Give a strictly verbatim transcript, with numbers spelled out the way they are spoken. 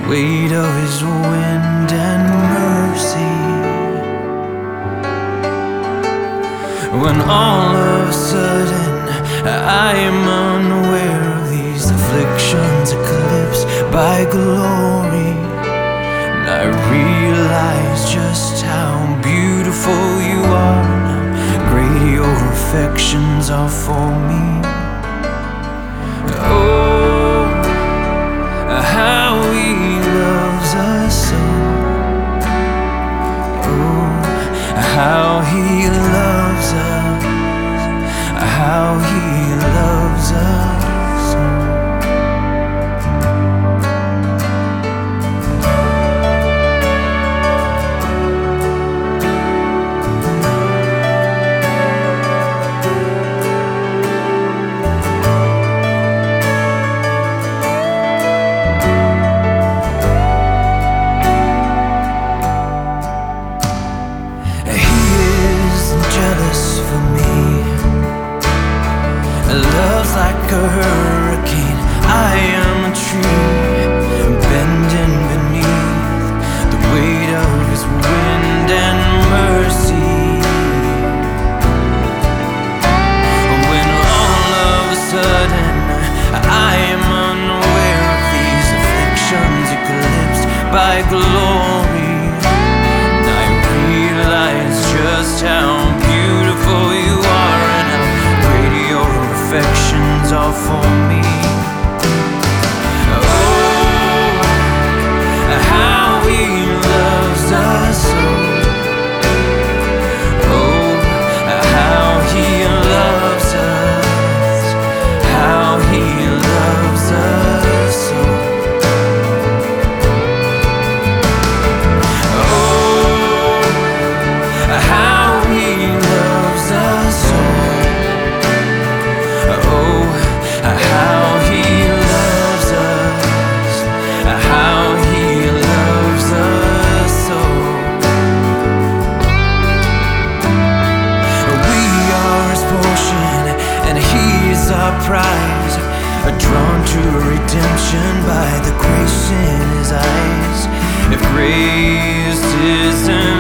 weight of His wind and mercy. When all of a sudden I am unaware of these afflictions eclipsed by glory, and I realize just how beautiful You are, how great Your affections are for me. Oh, how He loves us so. Oh, how He loves us, how He loves us so. Love's like a hurricane, I am a tree, bending beneath the weight of His wind and mercy. When all of a sudden I am unaware of these afflictions eclipsed by glory, and I realize just how beautiful You are and how great Your affections are for me. Oh, how He loves us so. Oh, how He loves us, how He loves us so. Oh, how He loves us so. Oh, how He loves us, how He loves us so. We are His portion, and He is our prize, drawn to redemption by the grace in His eyes. If grace isn't